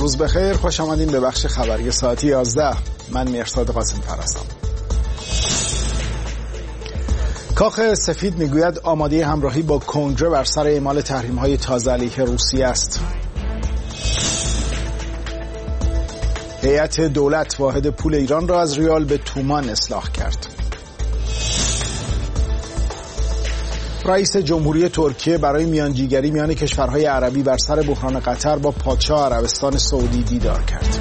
روز بخیر، خوش آمدین به بخش خبری ساعتی 11. من مهرزاد قاسم‌فر هستم. کاخ سفید میگوید آماده همراهی با کنگره بر سر اعمال تحریم‌های تازه علیه روسیه است. هیئت دولت واحد پول ایران را از ریال به تومان اصلاح کرد. رئیس جمهوری ترکیه برای میانجیگری میان کشورهای عربی بر سر بحران قطر با پادشاه عربستان سعودی دیدار کرد.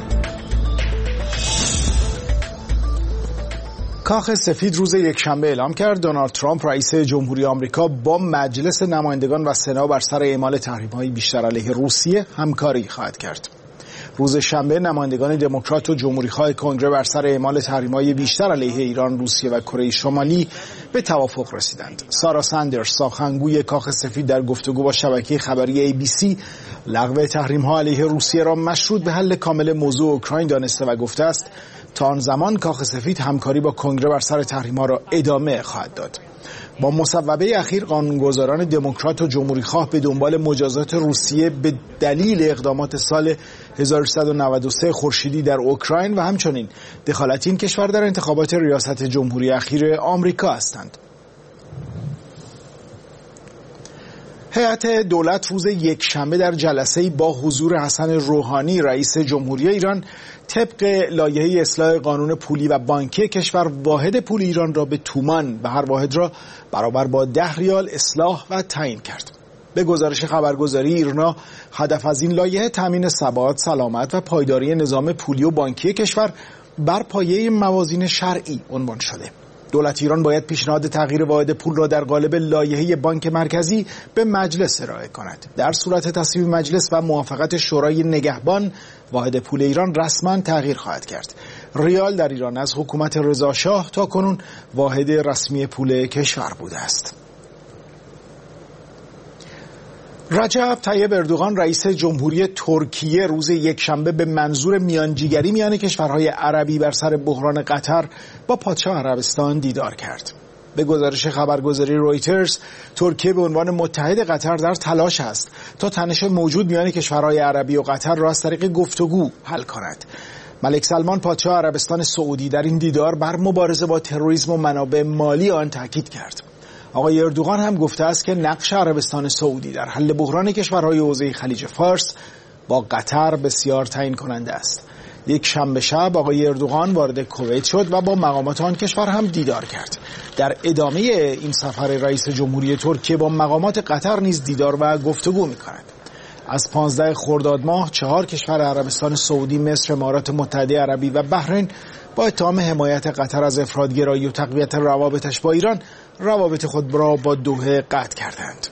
کاخ سفید روز یکشنبه اعلام کرد دونالد ترامپ رئیس جمهوری آمریکا با مجلس نمایندگان و سنا بر سر اعمال تحریم‌های بیشتر علیه روسیه همکاری خواهد کرد. روز شنبه نمایندگان دموکرات و جمهوری‌خواه کنگره بر سر اعمال تحریم‌های بیشتر علیه ایران، روسیه و کره شمالی به توافق رسیدند. سارا ساندرز، سخنگوی کاخ سفید، در گفتگو با شبکه خبری ABC لغو تحریم‌ها علیه روسیه را مشروط به حل کامل موضوع اوکراین دانسته و گفته است تا آن زمان کاخ سفید همکاری با کنگره بر سر تحریم‌ها را ادامه خواهد داد. با مصوبه اخیر قانونگذاران دموکرات و جمهوری‌خواه به دنبال مجازات روسیه به دلیل اقدامات سال 1393 خورشیدی در اوکراین و همچنین دخالت این کشور در انتخابات ریاست جمهوری اخیر آمریکا هستند. هیئت دولت روز یکشنبه در جلسه‌ای با حضور حسن روحانی رئیس جمهوری ایران طبق لایحه اصلاح قانون پولی و بانکی کشور واحد پول ایران را به تومان و هر واحد را برابر با 10 ریال اصلاح و تعیین کرد. به گزارش خبرگزاری ایرنا، هدف از این لایحه تامین ثبات، سلامت و پایداری نظام پولی و بانکی کشور بر پایه موازین شرعی عنوان شده. دولت ایران باید پیشنهاد تغییر واحد پول را در قالب لایحه بانک مرکزی به مجلس ارائه کند. در صورت تصویب مجلس و موافقت شورای نگهبان، واحد پول ایران رسما تغییر خواهد کرد. ریال در ایران از حکومت رضا شاه تاکنون واحد رسمی پول کشور بوده است. رجب طیب اردوغان رئیس جمهوری ترکیه روز یکشنبه به منظور میانجیگری میان کشورهای عربی بر سر بحران قطر با پادشاه عربستان دیدار کرد. به گزارش خبرگزاری رویترز، ترکیه به عنوان متحد قطر در تلاش است تا تنش موجود میان کشورهای عربی و قطر را از طریق گفتگو حل کند. ملک سلمان پادشاه عربستان سعودی در این دیدار بر مبارزه با تروریسم و منابع مالی آن تاکید کرد. آقای اردوغان هم گفته است که نقش عربستان سعودی در حل بحران کشورهای حوزه خلیج فارس با قطر بسیار تعیین کننده است. یک شنبه شب آقای اردوغان وارد کویت شد و با مقامات آن کشور هم دیدار کرد. در ادامه این سفر رئیس جمهوری ترکیه با مقامات قطر نیز دیدار و گفتگو می‌کند. از 15 خرداد ماه 4 کشور عربستان سعودی، مصر، امارات متحده عربی و بحرین با اتهام حمایت قطر از افراط‌گرایی و تقویت روابطش با ایران روابط خود را با دوحه قطع کردند.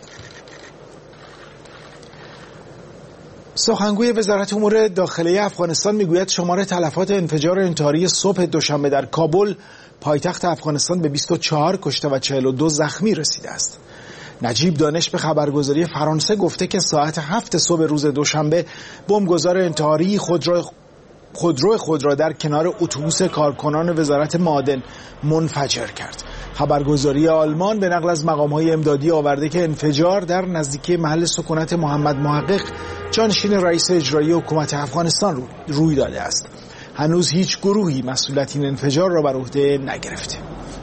سخنگوی وزارت امور داخلی افغانستان میگوید شمار تلفات انفجار انتحاری صبح دوشنبه در کابل، پایتخت افغانستان، به 24 کشته و 42 زخمی رسیده است. نجیب دانش به خبرگزاری فرانسه گفته که ساعت 7 صبح روز دوشنبه بمبگذار انتحاری خود را در کنار اتوبوس کارکنان وزارت معادن منفجر کرد. خبرگزاری آلمان به نقل از مقام‌های امدادی آورده که انفجار در نزدیکی محل سکونت محمد محقق، جانشین رئیس اجرایی حکومت افغانستان روی داده است. هنوز هیچ گروهی مسئولیت این انفجار را بر عهده نگرفته.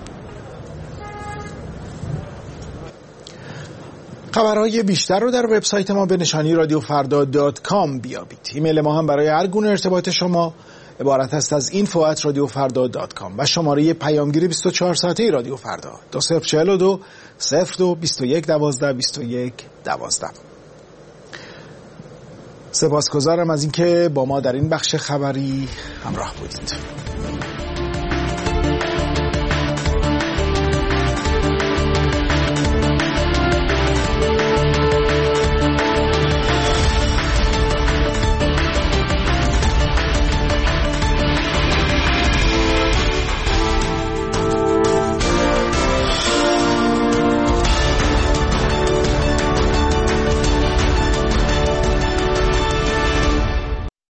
خبرهای بیشتر رو در وبسایت ما به نشانی radiofarda.com بیابید. ایمیل ما هم برای هر گونه ارتباط شما عبارت است از info@radiofarda.com و شماره پیامگیری 24 ساعته رادیو فردا 2042 02 21 12 21 12. سپاسگزارم از اینکه با ما در این بخش خبری همراه بودید.